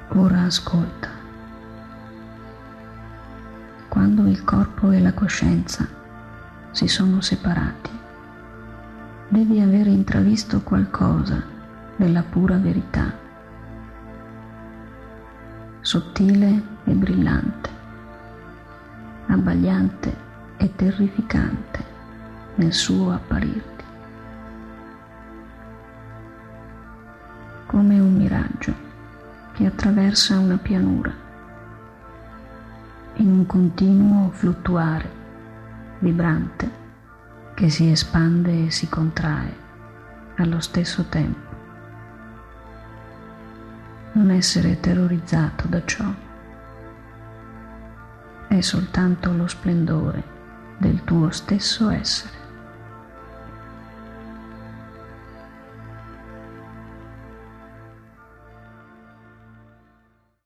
Ora ascolta. Quando il corpo e la coscienza si sono separati, devi aver intravisto qualcosa della pura verità, sottile e brillante, abbagliante e terrificante nel suo apparirti, come un miraggio che attraversa una pianura, in un continuo fluttuare vibrante che si espande e si contrae allo stesso tempo. Non essere terrorizzato da ciò, è soltanto lo splendore del tuo stesso essere.